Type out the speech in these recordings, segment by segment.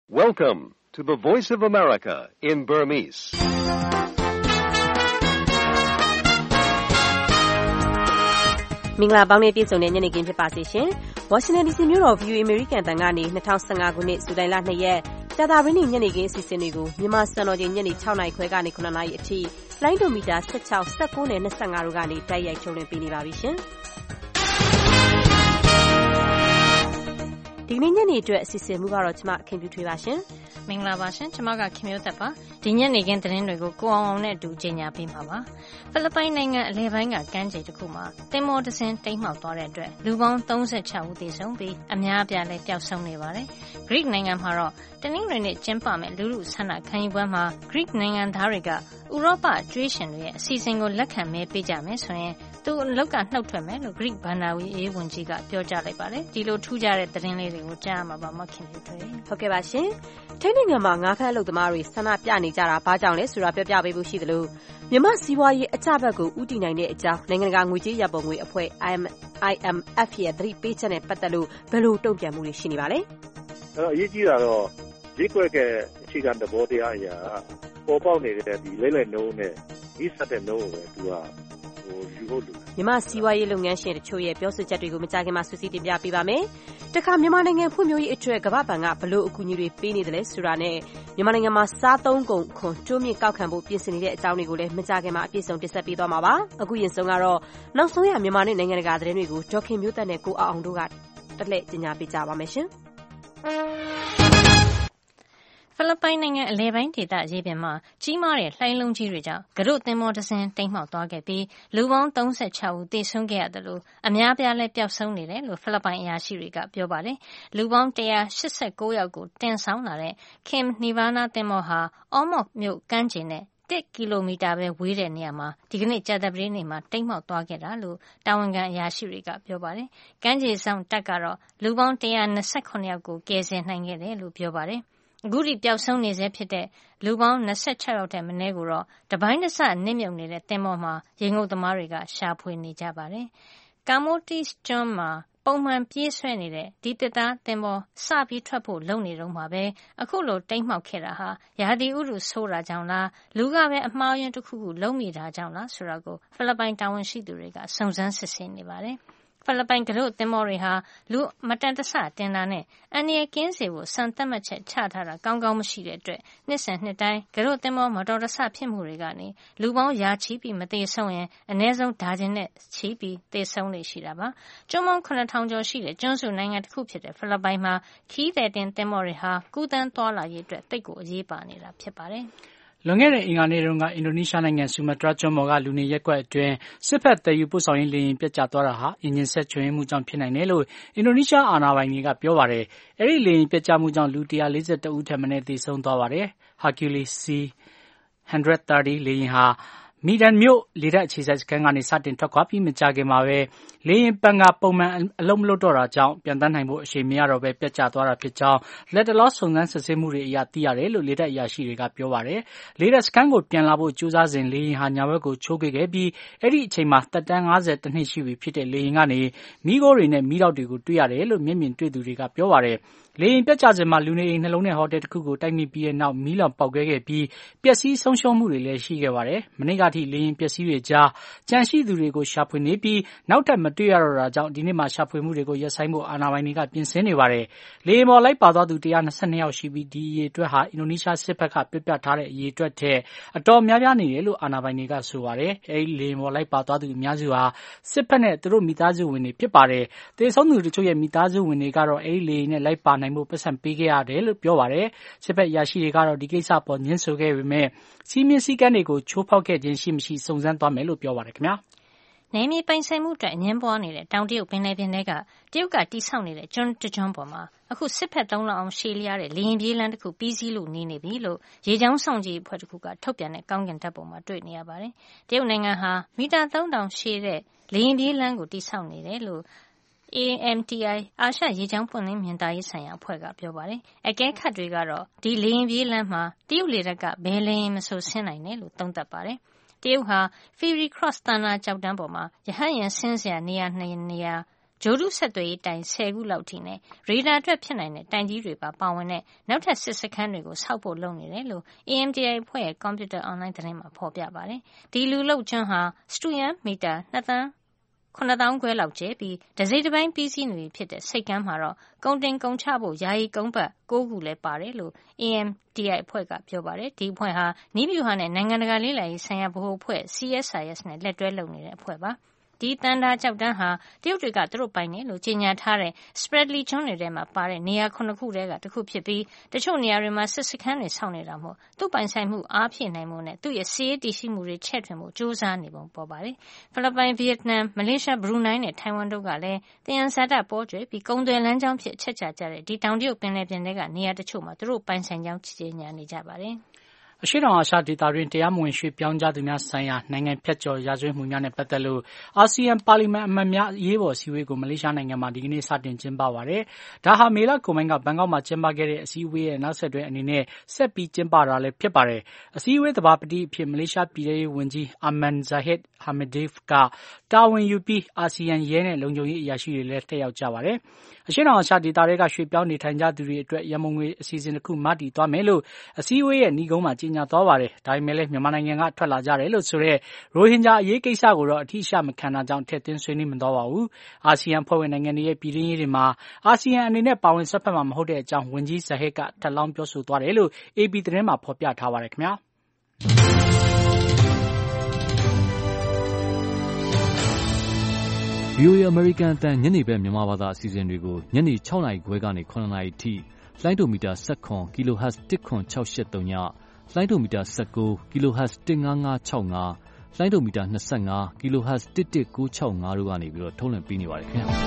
Welcome to the Voice of America in Burmese. ။မင်္ဂလာပေါင်းနဲ့ပြည့်စုံတဲ့ညနေခင်းဖြစ်ပါစေရှင်။ Washington DC မြို့တော် VOA American တန်ကနေ2015ခုနှစ်ဇူလိုင်လ2ရက်ကြာသပတေးနေ့ညနေခင်းအစီအစဉ်တွေကိုမြန်မာစံတော်ချိန်ညနေ6နာရီခွဲကနေ9နာရီအထိလိုင်းဒိုမီတာ16, 19နဲ့25တို့ကနေတိုက်ရိုက်ထုတ်လွှင့်ပေးနေပါပြီရှင်။ဒီနေ့ညနေအတွက်အစီအစဉ်မှုကတော့ကျွန်မခင်ပြူထွေးပါရှင်။မင်္ဂလာပါရှင်ကျွန်မကခင်မျိုးသက်ပါဒီညနေခင်းသတင်းတွေကိုကိုအောင်အောင်နဲ့အတူကြေညာပေးမှာပါဖိလစ်ပိုင်နိုင်ငံအလယ်ပိုင်းကကမ်းခြေတစ်ခုမှာသင်္ဘောတစ်စင်းတိမ်းမှောက်သွားတဲ့အတွက်လူပေါင်း36ဦးသေဆုံးပြီးအများအပြားလည်းပျောက်ဆုံးနေပါတယ်ဂရိနိုင်ငံမှာတော့တနင်္ဂနွေနေ့ကျင်းပမယ့်လူထုဆန္ဒခံယူပွဲမှာဂရိနိုင်ငံသားတွေကဥရောပကျွေးရှင်တွေရဲ့အစီအစဉ်ကိုလက်ခံမဲပေးကြမယ်ဆိုရင်သူအလောက်ကနှုတ်ထွက်မယ်လို့ဂရိဘန်နာဝီအေးဝန်ကြီးကပြောကြားလိုက်ပါတယ်ဒီလိုထူးခြားတဲ့သတင်းလေးတွေကိုကြားရမှာပါမခင်ပြထွေးဟုတ်ကဲ့ပါရှင်ထိုင်းနိုင်ငံမှာငါးဖမ်းအလုပ်သမားတွေဆန္ဒပြနေကြတာဘာကြောင့်လဲဆိုတာပြောပြပေးဖို့ရှိသလိုမြန်မာစီးပွားရေးအကျဘက်ကိုဥတီနိုင်တဲ့အကြောင်းနိုင်ငံတကာငွေကြေးရပုံငွေအဖွဲ့ IMF ရဲ့သတိပေးချက်နဲ့ပတ်သက်လို့ဘယ်လိုတုံ့ပြန်မှုတွေရှိနေပါလဲအရေးကြီးတာတော့ဈေးကွက်ကအခြေခံသဘောတရားအရာပေါ်ပေါက်နေတဲ့ဒီလဲနှုံးနဲ့ဒီဆက်တဲ့နှုံးကိုပဲသူကယူဖို့လိုမြန်မာစီးပွားရေးလုပ်ငန်းရှင်တို့ရဲ့ပြောဆိုချက်တွေကိုမကြာခင်မှာစူးစီးတင်ပြပေးပါမယ်တခါမြန်မာနိုင်ငံဖွံ့ဖြိုးရေးအတွက်ကမ္ဘာ့ဘဏ်ကဘလို့အကူအညီတွေပေးနေတယ်လဲဆိုတာနဲ့မြန်မာနိုင်ငံမှာစားသုံးကုန်ခွန်တိုးမြင့်ကောက်ခံဖို့ပြင်ဆင်နေတဲ့အကြောင်းတွေကိုလည်းမကြာခင်မှာအပြည့်စုံတင်ဆက်ပေးသွားမှာပါအခုရင်ဆုံးကတော့နောက်ဆုံးရမြန်မာနဲ့နိုင်ငံတကာသတင်းတွေကိုဒေါခင်မျိုးသက်နဲ့ကိုအောင်တို့ကတက်လက်ကြေညာပေးကြပါမယ်ရှင်ဖိလစ်ပိုင်နိုင်ငံအလယ်ပိုင်းဒေသရေပြင်မှာကြီးမားတဲ့လှိုင်းလုံးကြီးတွေကြောင့်ကရုသင်္ဘောတစ်စင်းတိမ်းမှောက်သွားခဲ့ပြီးလူပေါင်း36ဦးသေဆုံးခဲ့ရတယ်လို့အများပြားလည်းပျောက်ဆုံးနေတယ်လို့ဖိလစ်ပိုင်အရာရှိတွေကပြောပါတယ်။လူပေါင်း189ယောက်ကိုတင်ဆောင်လာတဲ့ Kim Nirvana သင်္ဘောဟာ Ormoc မြို့ကမ်းခြေနဲ့1 ကီလိုမီတာပဲဝေးတဲ့နေရာမှာဒီကနေ့ကြာသပတေးနေ့မှာတိမ်းမှောက်သွားခဲ့တာလို့တာဝန်ခံအရာရှိတွေကပြောပါတယ်။ကမ်းခြေဆောင်တပ်ကတော့လူပေါင်း129ယောက်ကိုကယ်ဆယ်နိုင်ခဲ့တယ်လို့ပြောပါတယ်။အခုထိပျောက်ဆုံးနေဆဲဖြစ်တဲ့လူပေါင်း26ယောက်ထက်မနည်းကိုတော့တပိုင်းတစနစ်မြုပ်နေတဲ့သင်္ဘောမှာရေငုပ်သမားတွေကရှာဖွေနေကြပါတယ်။ Camotes ကျွန်းမှာပုံမှန်ပြေးဆွဲနေတဲ့ဒီသစ်သားသင်္ဘောစပြီးထွက်ဖို့လုပ်နေတော့မှာပဲအခုလိုတိမ်းမှောက်ခဲ့တာဟာရာသီဥတုဆိုးတာကြောင့်လားလူကပဲအမှားယွင်းတစ်ခုခုလုံးမိတာကြောင့်လားဆိုတာကိုဖိလစ်ပိုင်တာဝန်ရှိသူတွေကစုံစမ်းစစ်ဆေးနေပါတယ်။ဖိလစ်ပိုင်ကရုသင်္ဘောတွေဟာလူမတန်တဆတင်တာနဲ့အန္တရာယ်ကင်းစေဖို့စံသတ်မှတ်ချက်ချထားတာကောင်းကောင်းမရှိတဲ့အတွက်နှစ်စဉ်နှစ်တိုင်းကရုသင်္ဘောမတော်တဆဖြစ်မှုတွေကနေလူပေါင်းရာချီပြီးမသေဆုံးရင်အနည်းဆုံးဒါဇင်နဲ့ချီပြီးသေဆုံးနေရှိတာပါကျွန်းပေါင်း9000ကျော်ရှိတဲ့ကျွန်းစုနိုင်ငံတစ်ခုဖြစ်တဲ့ဖိလစ်ပိုင်မှာခီးသည်တင်သင်္ဘောတွေဟာကူးသန်းသွားလာရေးအတွက်တိတ်ကိုအရေးပါနေတာဖြစ်ပါတယ်လွန်ခဲ့တဲ့အင်္ဂါနေ့တုန်းကအင်ဒိုနီးရှားနိုင်ငံဆူမာတြားကျွန်းပေါ်ကလူနေရပ်ကွက်အတွင်းစစ်ဖက်သယ်ယူပို့ဆောင်ရေးလေယာဉ်ပျက်ကျသွားတာဟာအင်ဂျင်စက်ချွတ်ယွင်းမှုကြောင့်ဖြစ်နိုင်တယ်လို့အင်ဒိုနီးရှားအာဏာပိုင်တွေကပြောပါတယ်။အဲဒီလေယာဉ်ပျက်ကျမှုကြောင့်လူ141ဦးထက်မနည်းသေဆုံးသွားပါတယ်။ Hercules C-130 လေယာဉ်ဟာမီဒန်မြို့လေတပ်အခြေစိုက်စခန်းကနေစတင်ထွက်ခွာပြီးမကြာခင်မှာပဲလေယာဉ်ပန်ကပုံမှန်အလုပ်မလုပ်တော့တာကြောင့်ပြန်တန်းနိုင်ဖို့အချိန်မရတော့ပဲပြတ်ကျသွားတာဖြစ်ကြောင်းလက်တလောစုံစမ်းစစ်ဆေးမှုတွေအရသိရတယ်လို့လေတပ်အရာရှိတွေကပြောပါတယ်။လေတပ်စခန်းကိုပြန်လာဖို့ကြိုးစားစဉ်လေယာဉ်ဟာညာဘက်ကိုချိုးခဲ့ပြီးအဲ့ဒီအချိန်မှာသက်တမ်း50နှစ်ရှိပြီဖြစ်တဲ့လေယာဉ်ကနေမီးခိုးတွေနဲ့မီးတောက်တွေကိုတွေ့ရတယ်လို့မျက်မြင်တွေ့သူတွေကပြောပါတယ်။လေယာဉ်ပျက်ကျစဉ်မှာလူနေအိမ်နှလုံးနဲ့ဟိုတယ်တစ်ခုကိုတိုက်မိပြီးတဲ့နောက်မီးလောင်ပေါက်ကွဲခဲ့ပြီးပျက်စီးဆုံးရှုံးမှုတွေလည်းရှိခဲ့ပါတယ်။မနေ့ကထိလေယာဉ်ပျက်စီးတွေကြားကြန့်ရှိသူတွေကိုရှာဖွေနေပြီးနောက်ထပ်မတွေ့ရတော့တာကြောင့်ဒီနေ့မှရှာဖွေမှုတွေကိုရပ်ဆိုင်းဖို့အာဏာပိုင်တွေကပြင်ဆင်နေပါတယ်။လေယာဉ်ပေါ်လိုက်ပါသွားသူ122ယောက်ရှိပြီးဒီအရေအတွက်ဟာအင်ဒိုနီးရှားစစ်ဘက်ကပြပြထားတဲ့အရေအတွက်ထက်အတော်များများနေတယ်လို့အာဏာပိုင်တွေကဆိုပါတယ်။အဲဒီလေယာဉ်ပေါ်လိုက်ပါသွားသူအများစုဟာစစ်ဘက်နဲ့သူတို့မိသားစုဝင်တွေဖြစ်ပါတယ်။သေဆုံးသူတို့ရဲ့မိသားစုဝင်တွေကတော့အဲဒီလေယာဉ်နဲ့လိုက်ပါနိုင်ဖို့ပတ်စံပေးခဲ့ရတယ်လို့ပြောပါတယ်။စစ်ဘက်အရာရှိတွေကတော့ဒီကိစ္စပေါ်ညှင်းဆိုခဲ့ပေမဲ့စီးမြင့်စည်းကမ်းတွေကိုချိုးဖောက်ခဲ့ခြင်းရှိမရှိစုံစမ်းသွားမယ်လို့ပြောပါတယ်ခင်ဗျာ။နယ်မြေပိုင်ဆိုင်မှုအတွက်အငင်းပွားနေတဲ့တောင်တရုတ်ပင်လယ်ပြင်ထဲကတရုတ်ကတိစောက်နေတဲ့ကျွန်းတစ်ကျွန်းပေါ်မှာအခုစစ်ဖက်သုံးလောက်အောင်ရှည်လျားတဲ့လေရင်ပြေးလမ်းတစ်ခုပြီးစီးလို့နေပြီလို့ရေကြောင်းဆောင်ကြည့်အဖွဲ့တစ်ခုကထုတ်ပြန်တဲ့ကောင်းကင်ဓာတ်ပုံမှာတွေ့နေရပါတယ်။တရုတ်နိုင်ငံဟာမီတာ3000ရှည်တဲ့လေရင်ပြေးလမ်းကိုတိစောက်နေတယ်လို့AMTI အာရှရေကြောင်းပွင့်လင်းမြင်သာရေးဆိုင်ရာအဖွဲ့ကပြောပါတယ်။အကဲခတ်တွေကတော့ဒီလေရင်ပြေးလမ်းမှာတရုတ်လေတပ်ကဘယ်လေရင်မဆိုဆင်းနိုင်တယ်လို့သုံးသပ်ပါတယ်။တရုတ်ဟာ Fiery Cross သန္တာကျောက်တန်းပေါ်မှာရဟတ်ယာဉ်ဆင်းစရာနေရာ2နေရာဂျိုဒုဆက်သွယ်ရေးတိုင်10ခုလောက်ထိနဲ့ရေဒါအတွက်ဖြစ်နိုင်တဲ့တိုင်ကြီးတွေပါဝင်တဲ့နောက်ထပ်စစ်စခန်းတွေကိုဆောက်ဖို့လုပ်နေတယ်လို့ AMTI အဖွဲ့ရဲ့ Computer Online သတင်းမှာဖော်ပြပါတယ်။ဒီလူလုပ်ကျွန်းဟာစတုရန်းမီတာ2,900 ခွဲလောက်ကျဲပြီးတစိမ့်တစ်ပိုင်းပြီးစီးနေဖြစ်တဲ့စိတ်ကမ်းမှာတော့ကုန်တင်ကုန်ချဖို့ယာယီကုန်းပတ်9ခုလည်းပါတယ်လို့ AMTI အဖွဲ့ကပြောပါတယ်။ဒီအဖွဲ့ဟာနည်းဗျူဟာနဲ့နိုင်ငံတကာလေ့လာရေးဆိုင်ရာဗဟိုအဖွဲ့ CSIS နဲ့လက်တွဲလုပ်နေတဲ့အဖွဲ့ပါ။ဒီတန်တာကြောက်တန်းဟာတရုတ်တွေကသူတို့ပိုင်တယ်လို့ကြေညာထားတဲ့ Spratly ကျွန်းတွေထဲမှာပါတဲ့နေရာ9ခုထဲကတစ်ခုဖြစ်ပြီးတချို့နေရာတွေမှာစစ်စခန်းတွေဆောက်နေတာမို့သူ့ပိုင်ဆိုင်မှုအားဖြည့်နိုင်မှုနဲ့သူ့ရဲ့စီးရေးတည်ရှိမှုတွေချဲ့ထွင်မှုစ조사နေပုံပေါ်ပါတယ်။ဖိလစ်ပိုင်၊ဗီယက်နမ်၊မလေးရှား၊ဘရူနိုင်းနဲ့ထိုင်ဝမ်တို့ကလည်းသယံဇာတပေါ်ကျွယ်ပြီးကုန်သွယ်လမ်းကြောင်းဖြစ်အချက်ချကြတဲ့ဒီတောင်တရုတ်ပင်လယ်ပြင်တွေကနေရာတချို့မှာသူတို့ပိုင်ဆိုင်ကြောင်းကြေညာနေကြပါတယ်။အရှေ့တောင်အာရှဒေသတွင်းတရားမဝင်ရွှေ့ပြောင်းကြသူများဆိုင်ရာနိုင်ငံဖြတ်ကျော်ရာဇဝတ်မှုများနဲ့ပတ်သက်လို့အာဆီယံပါလီမန်အမတ်များအရေးပေါ်အစည်းအဝေးကိုမလေးရှားနိုင်ငံမှာဒီကနေ့စတင်ကျင်းပပါတယ်။ဒါဟာမေလကုန်ပိုင်းကဘန်ကောက်မှာကျင်းပခဲ့တဲ့အစည်းအဝေးရဲ့နောက်ဆက်တွဲအနေနဲ့ဆက်ပြီးကျင်းပတာလည်းဖြစ်ပါတယ်။အစည်းအဝေးသဘာပတိအဖြစ်မလေးရှားပြည်ထောင်ရေးဝန်ကြီး Ahmad Zahid Hamidif ကတာဝန်ယူပြီးအာဆီယံရဲနဲ့လုံခြုံရေးအရာရှိတွေလည်းတက်ရောက်ကြပါတယ်။အရှေ့တောင်အာရှဒေသတွေကရွှေ့ပြောင်းနေထိုင်ကြသူတွေအတွက်ရန်ပုံငွေအစီအစဉ်တစ်ခုမတည်သွားမယ်လို့အစည်းအဝေးရဲ့ဏီးကုန်းမှာကြေညာသွားပါတယ်။ဒါပေမဲ့လည်းမြန်မာနိုင်ငံကထွက်လာကြတယ်လို့ဆိုတဲ့ရိုဟင်ဂျာအရေးကိစ္စကိုတော့အထီးရှမခံတာကြောင့်ထည့်သွင်းဆွေးနွေးမသွားပါဘူး။အာဆီယံဖွဲ့ဝင်နိုင်ငံတွေရဲ့ပြည်တွင်းရေးတွေမှာအာဆီယံအနေနဲ့ပါဝင်ဆက်ဖက်မှာမဟုတ်တဲ့အကြောင်းဝန်ကြီး Zahid ကထပ်လောင်းပြောဆိုသွားတယ်လို့ AP သတင်းမှာဖော်ပြထားပါတယ်ခင်ဗျာ။ VOA American အသံညနေဘက်မြန်မာဘာသာအစီအစဉ်တွေကိုညနေ6နာရီခွဲကနေ9နာရီထိလိုင်းဒိုမီတာ17 kHz 10683ညလိုင်းဒိုမီတာ19 kHz 15565လိုင်းဒိုမီတာ25 kHz 11965တို့ကနေပြီးတော့ထုတ်လွှင့်ပေးနေပါတယ်ခင်ဗျာ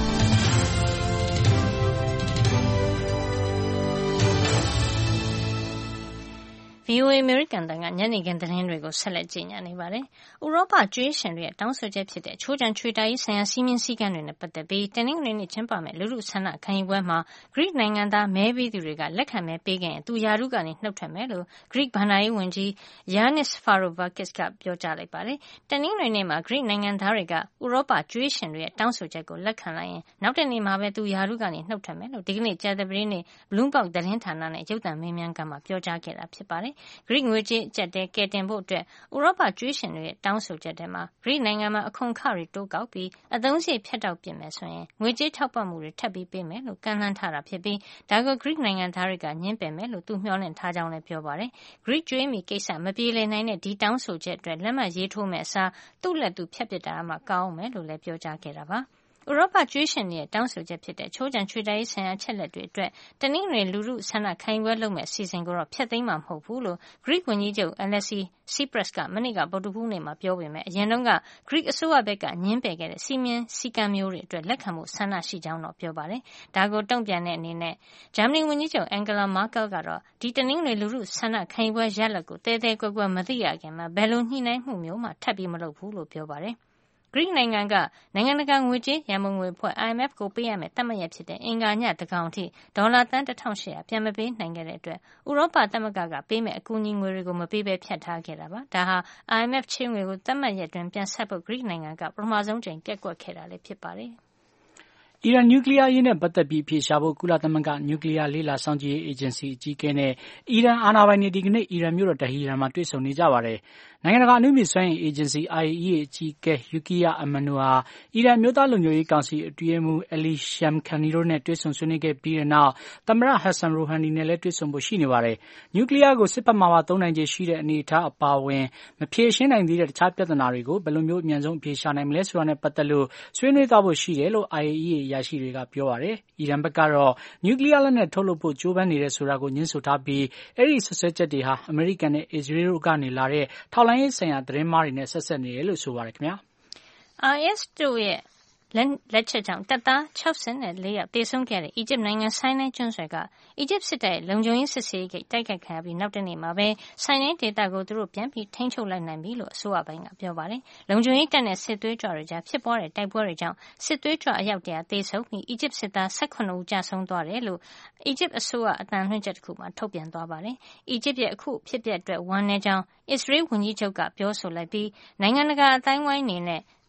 VOA American တန်ကညနေခင်းသတင်းတွေကိုဆက်လက်ကြေညာနေပါတယ်။ဥရောပကျွေးရှင်တွေရဲ့တောင်းဆိုချက်ဖြစ်တဲ့ချိုးချံချွေတာရေးဆိုင်ရာစီမင်းစည်းကမ်းတွေနဲ့ပတ်သက်ပြီးတနင်္ဂနွေနေ့ကျင်းပမယ့်လူထုဆန္ဒခံယူပွဲမှာ Greek နိုင်ငံသားမဲပေးသူတွေကလက်ခံမဲပေးခဲ့ရင်သူရာထူးကနေနှုတ်ထွက်မယ်လို့ Greek ဘဏ္ဍာရေးဝန်ကြီး Yanis Varoufakis ကပြောကြားလိုက်ပါတယ်။တနင်္ဂနွေနေ့မှာ Greek နိုင်ငံသားတွေကဥရောပကျွေးရှင်တွေရဲ့တောင်းဆိုချက်ကိုလက်ခံလိုက်ရင်နောက်တနေ့မှာပဲသူရာထူးကနေနှုတ်ထွက်မယ်လို့ဒီကနေ့ကြာသပတေးနေ့ Bloomberg သတင်းဌာနနဲ့ရုပ်သံမေးမြန်းခန်းမှာပြောကြားခဲ့တာဖြစ်ပါတယ်။ Greek ငွေကြေးအကျပ်အတည်းကယ်တင်ဖို့အတွက်ဥရောပကျွေးရှင်တွေရဲ့တောင်းဆိုချက်ထဲမှာ Greek နိုင်ငံမှာအခွန်အခတွေတိုးကောက်ပြီးအသုံးစရိတ်ဖြတ်တောက်ပစ်မယ်ဆိုရင်ငွေကြေးထောက်ပံ့မှုတွေထပ်ပြီးပေးမယ်လို့ကမ်းလှမ်းထားတာဖြစ်ပြီးဒါကို Greek နိုင်ငံသားတွေကငြင်းပယ်မယ်လို့သူမျှော်လင့်ထားကြောင်းလည်းပြောပါတယ်။ Greek ကျွေးမီကိစ္စမပြေလည်နိုင်တဲ့ဒီတောင်းဆိုချက်အတွက်လက်မှတ်ရေးထိုးမယ့်အစားသူ့လက်သူဖြတ်ပစ်တာမှကောင်းအောင်မယ်လို့လည်းပြောကြားခဲ့တာပါ။ဥရောပကျွေးရှင်တွေရဲ့တောင်းဆိုချက်ဖြစ်တဲ့ချိုးချံချွေတာရေးဆိုင်ရာအချက်လက်တွေအတွက်တနင်္ဂနွေလူထုဆန္ဒခံယူပွဲလုပ်မဲ့အစီအစဉ်ကိုတော့ဖျက်သိမ်းမှာမဟုတ်ဘူးလို့ Greek ဝန်ကြီးချုပ် Alexis Tsipras ကမနေ့ကဗုဒ္ဓဟူးနေ့မှာပြောပေမဲ့အရင်တုန်းက Greek အစိုးရဘက်ကငြင်းပယ်ခဲ့တဲ့စီမင်းစည်းကမ်းမျိုးတွေအတွက်လက်ခံမှုဆန္ဒရှိကြောင်းတော့ပြောပါတယ်။ဒါကိုတုံ့ပြန်တဲ့အနေနဲ့ဂျာမနီဝန်ကြီးချုပ် Angela Merkel ကတော့ဒီတနင်္ဂနွေလူထုဆန္ဒခံယူပွဲရလဒ်ကိုတဲတဲကွယ်ကွယ်မသိရခင်မှာဘယ်လိုညှိနှိုင်းမှုမျိုးမှထပ်ပြီးမလုပ်ဘူးလို့ပြောပါတယ်။ Greek နိုင်ငံကနိုင်ငံတကာငွေကြေးရန်ပုံငွေအဖွဲ့ IMF ကိုပေးရမယ့်သတ်မှတ်ရက်ဖြစ်တဲ့အင်္ဂါညသန်းခေါင်အထိဒေါ်လာသန်း1800ပြန်မပေးနိုင်ခဲ့တဲ့အတွက်ဥရောပသမဂ္ဂကပေးမယ့်အကူအညီငွေတွေကိုမပေးဘဲဖြတ်ထားခဲ့တာပါ။ဒါဟာ IMF ချေးငွေကိုသတ်မှတ်ရက်တွင်ပြန်ဆပ်ဖို့ Greek နိုင်ငံကပထမဆုံးချိန်ပျက်ကွက်ခဲ့တာလည်းဖြစ်ပါတယ်။အီရန်နျူကလီးယားရေးနဲ့ပတ်သက်ပြီးအဖြေရှာဖို့ကုလသမဂ္ဂနျူကလီးယားလေ့လာစောင့်ကြည့်ရေးအေဂျင်စီအကြီးအကဲနဲ့အီရန်အာဏာပိုင်တွေဒီကနေ့အီရန်မြို့တော်တဟီရန်မှာတွေ့ဆုံနေကြပါတယ်။နိုင်ငံတကာအနုမြစ်စွမ်းအင်အေဂျင်စီ IAEA အကြီးအကဲ Yukiya Amano ဟာအီရန်မျိုးသားလုံခြုံရေးကောင်စီအတွင်းရေးမှူး Ali Shamkhani တို့နဲ့တွေ့ဆုံဆွေးနွေးခဲ့ပြီးတဲ့နောက်သမ္မတ Hassan Rouhani နဲ့လည်းတွေ့ဆုံဖို့ရှိနေပါတယ်။နျူကလီးယားကိုစစ်ဘက်မှာပါသုံးနိုင်ခြေရှိတဲ့အနေအထားအပါအဝင်မဖြေရှင်းနိုင်သေးတဲ့တခြားပြဿနာတွေကိုဘယ်လိုမျိုးအမြန်ဆုံးအဖြေရှာနိုင်မလဲဆိုတာနဲ့ပတ်သက်လို့ဆွေးနွေးသွားဖို့ရှိတယ်လို့ IAEA အရာရှိတွေကပြောပါတယ်။အီရန်ဘက်ကတော့နျူကလီးယားလက်နက်ထုတ်လုပ်ဖို့ကြိုးပမ်းနေတယ်ဆိုတာကိုငြင်းဆိုထားပြီးအဲဒီဆွဆွဲချက်တွေဟာအမေရိကန်နဲ့အစ္စရေးတို့ကနေလာတဲ့ထောက်လှမ်းရေးဆိုင်ရာသတင်းမှားတွေနဲ့ဆက်ဆက်နေတယ်လို့ဆိုပါတယ်ခင်ဗျာ။ IS တို့ရဲ့လက်ချက်ကြောင့်တပ်သား64ယောက်သေဆုံးခဲ့တဲ့အီဂျစ်နိုင်ငံဆိုင်းနိုင်းကျွန်းဆွယ်ကအီဂျစ်စစ်တပ်ရဲ့လုံခြုံရေးစစ်ဆေးဂိတ်တိုက်ခိုက်ခံရပြီးနောက်တနေ့မှာပဲဆိုင်းနိုင်းဒေသကိုသူတို့ပြန်ပြီးထိန်းချုပ်လိုက်နိုင်ပြီလို့အစိုးရပိုင်းကပြောပါတယ်။လုံခြုံရေးတပ်နဲ့စစ်သွေးကြွတွေကြားဖြစ်ပွားတဲ့တိုက်ပွဲတွေကြောင့်စစ်သွေးကြွအယောက်100သေဆုံးပြီးအီဂျစ်စစ်သား18ဦးကြာဆုံးသွားတယ်လို့အီဂျစ်အစိုးရအသံလွှင့်ချက်တစ်ခုမှာထုတ်ပြန်သွားပါတယ်။အီဂျစ်ရဲ့အခုဖြစ်ပျက်အတွက်ဝမ်းနည်းကြောင်းအစ္စရေးဝန်ကြီးချုပ်ကပြောဆိုလိုက်ပြီးနိုင်ငံတကာအတိုင်းဝိုင်းအနေနဲ့